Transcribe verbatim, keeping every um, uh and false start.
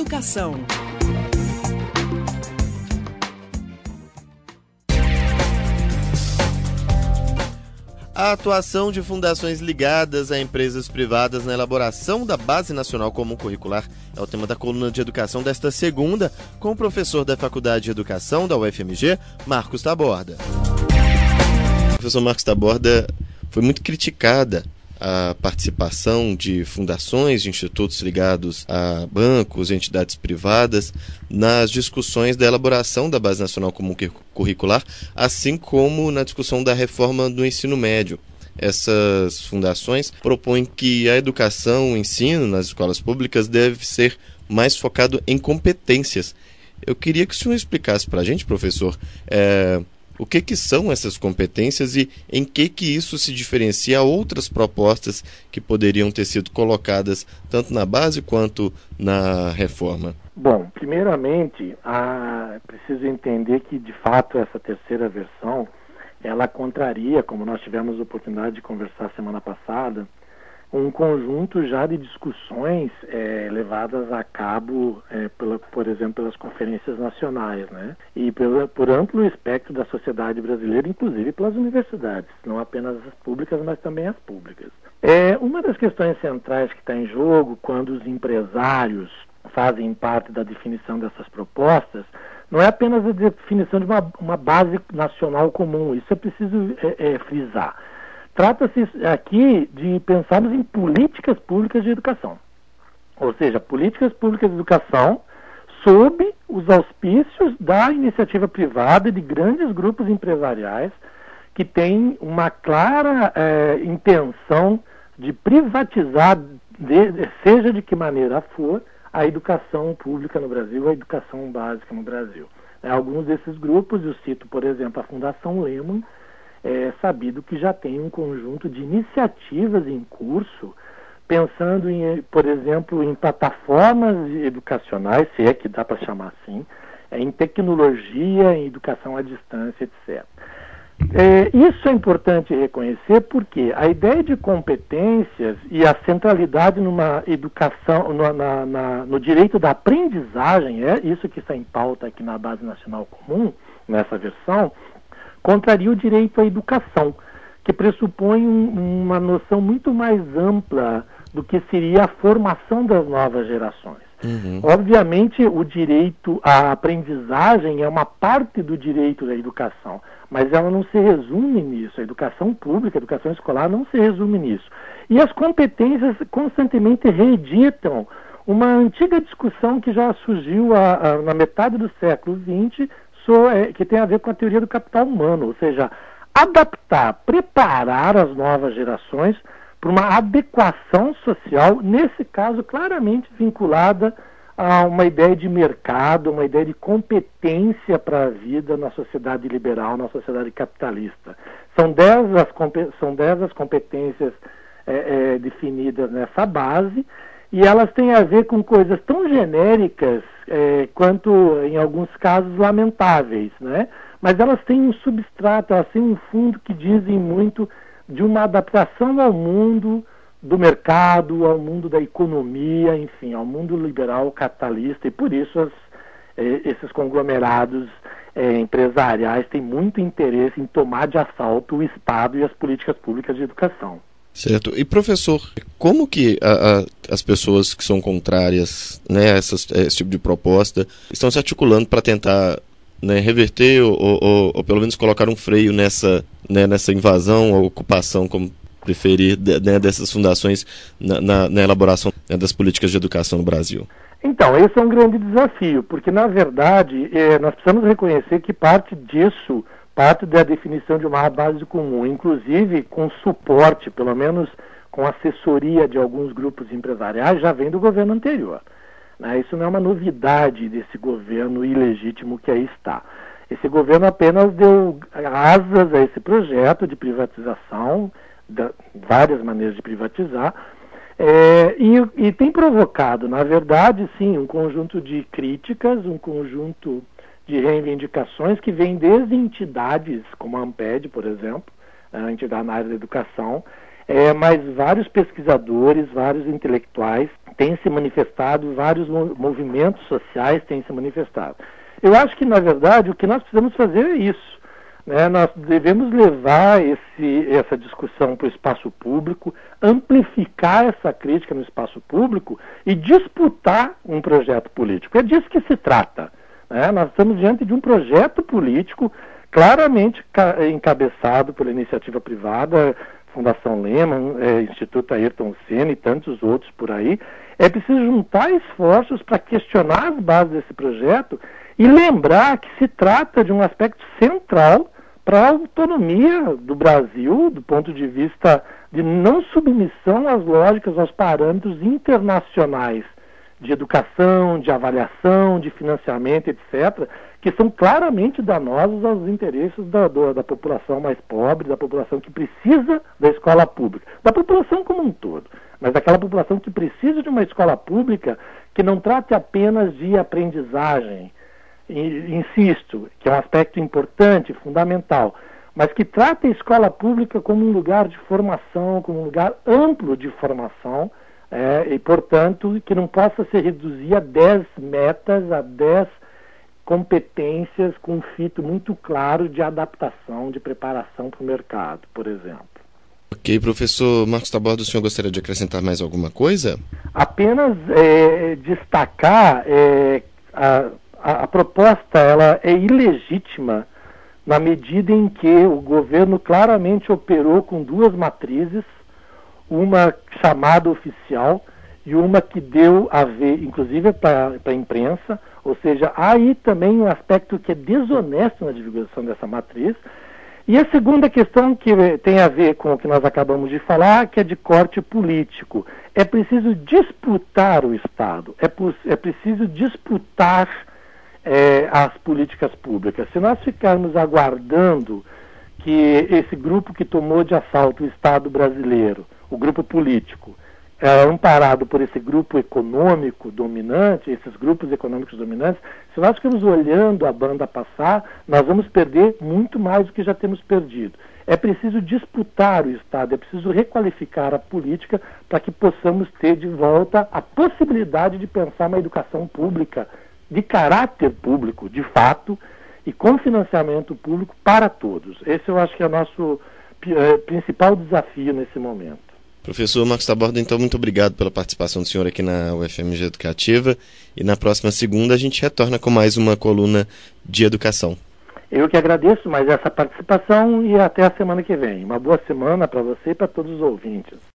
Educação. A atuação de fundações ligadas a empresas privadas na elaboração da Base Nacional Comum Curricular é o tema da coluna de educação desta segunda, com o professor da Faculdade de Educação da U F M G, Marcos Taborda. O professor Marcos Taborda, foi muito criticada a participação de fundações, de institutos ligados a bancos, entidades privadas, nas discussões da elaboração da Base Nacional Comum Curricular, assim como na discussão da reforma do ensino médio. Essas fundações propõem que a educação, o ensino nas escolas públicas deve ser mais focado em competências. Eu queria que o senhor explicasse para a gente, professor, é, o que, que são essas competências e em que, que isso se diferencia a outras propostas que poderiam ter sido colocadas tanto na base quanto na reforma? Bom, primeiramente, a... preciso entender que, de fato, essa terceira versão, ela contraria, como nós tivemos a oportunidade de conversar semana passada, um conjunto já de discussões é, levadas a cabo, é, pela, por exemplo, pelas conferências nacionais, né? E pela, por amplo espectro da sociedade brasileira, inclusive pelas universidades, não apenas as públicas, mas também as públicas. É, uma das questões centrais que está em jogo quando os empresários fazem parte da definição dessas propostas não é apenas a definição de uma, uma base nacional comum, isso é preciso é, é, frisar. Trata-se aqui de pensarmos em políticas públicas de educação. Ou seja, políticas públicas de educação sob os auspícios da iniciativa privada e de grandes grupos empresariais que têm uma clara eh, intenção de privatizar, de, seja de que maneira for, a educação pública no Brasil, a educação básica no Brasil. É, alguns desses grupos, eu cito, por exemplo, a Fundação Lehman, é sabido que já tem um conjunto de iniciativas em curso, pensando, em, por exemplo, em plataformas educacionais, se é que dá para chamar assim, em tecnologia, em educação à distância, etcétera. É, isso é importante reconhecer porque a ideia de competências e a centralidade numa educação, no, na, na, no direito da aprendizagem, é isso que está em pauta aqui na Base Nacional Comum, nessa versão, contraria o direito à educação, que pressupõe um, uma noção muito mais ampla do que seria a formação das novas gerações. Uhum. Obviamente, o direito à aprendizagem é uma parte do direito da educação, mas ela não se resume nisso. A educação pública, a educação escolar não se resume nisso. E as competências constantemente reeditam uma antiga discussão que já surgiu a, a, na metade do século vinte, que tem a ver com a teoria do capital humano, ou seja, adaptar, preparar as novas gerações para uma adequação social, nesse caso claramente vinculada a uma ideia de mercado, uma ideia de competência para a vida na sociedade liberal, na sociedade capitalista. São dez as, são dez as competências é, é, definidas nessa base, e elas têm a ver com coisas tão genéricas é, quanto, em alguns casos, lamentáveis, né? Mas elas têm um substrato, elas têm um fundo que dizem muito de uma adaptação ao mundo do mercado, ao mundo da economia, enfim, ao mundo liberal capitalista, e por isso as, eh, esses conglomerados eh, empresariais têm muito interesse em tomar de assalto o Estado e as políticas públicas de educação. Certo. E, professor, como que a, a, as pessoas que são contrárias, né, a essas, a esse tipo de proposta estão se articulando para tentar, né, reverter ou, ou, ou pelo menos colocar um freio nessa, né, nessa invasão ou ocupação, como preferir, de, né, dessas fundações na, na, na elaboração, né, das políticas de educação no Brasil? Então, esse é um grande desafio, porque, na verdade, eh, nós precisamos reconhecer que parte disso, parte da definição de uma base comum, inclusive com suporte, pelo menos com assessoria de alguns grupos empresariais, já vem do governo anterior. Né? Isso não é uma novidade desse governo ilegítimo que aí está. Esse governo apenas deu asas a esse projeto de privatização, de várias maneiras de privatizar, é, e, e tem provocado, na verdade, sim, um conjunto de críticas, um conjunto de reivindicações que vêm desde entidades como a ANPED, por exemplo, a entidade na área da educação, é, mas vários pesquisadores, vários intelectuais tem se manifestado, vários movimentos sociais têm se manifestado. Eu acho que, na verdade, o que nós precisamos fazer é isso. Né? Nós devemos levar esse, essa discussão para o espaço público, amplificar essa crítica no espaço público e disputar um projeto político. É disso que se trata. Né? Nós estamos diante de um projeto político claramente encabeçado pela iniciativa privada, Fundação Lehman, é, Instituto Ayrton Senna e tantos outros por aí. É preciso juntar esforços para questionar as bases desse projeto e lembrar que se trata de um aspecto central para a autonomia do Brasil, do ponto de vista de não submissão às lógicas, aos parâmetros internacionais de educação, de avaliação, de financiamento, etcétera, que são claramente danosos aos interesses da, da, da população mais pobre, da população que precisa da escola pública, da população como um todo, mas daquela população que precisa de uma escola pública que não trate apenas de aprendizagem, e, insisto, que é um aspecto importante, fundamental, mas que trate a escola pública como um lugar de formação, como um lugar amplo de formação, é, e, portanto, que não possa se reduzir a dez metas, a dez competências com um fito muito claro de adaptação, de preparação para o mercado, por exemplo. Ok, professor Marcos Taborda, o senhor gostaria de acrescentar mais alguma coisa? Apenas é, destacar é, a, a, a proposta ela é ilegítima na medida em que o governo claramente operou com duas matrizes, uma chamada oficial e uma que deu a ver, inclusive para a imprensa, ou seja, há aí também um aspecto que é desonesto na divulgação dessa matriz. E a segunda questão que tem a ver com o que nós acabamos de falar, que é de corte político. É preciso disputar o Estado, é, é preciso disputar é, as políticas públicas. Se nós ficarmos aguardando que esse grupo que tomou de assalto o Estado brasileiro, o grupo político, é amparado por esse grupo econômico dominante, esses grupos econômicos dominantes, se nós ficarmos olhando a banda passar, nós vamos perder muito mais do que já temos perdido. É preciso disputar o Estado, é preciso requalificar a política para que possamos ter de volta a possibilidade de pensar uma educação pública de caráter público, de fato, e com financiamento público para todos. Esse eu acho que é o nosso é, principal desafio nesse momento. Professor Marcos Taborda, então, muito obrigado pela participação do senhor aqui na U F M G Educativa. E na próxima segunda a gente retorna com mais uma coluna de educação. Eu que agradeço mais essa participação e até a semana que vem. Uma boa semana para você e para todos os ouvintes.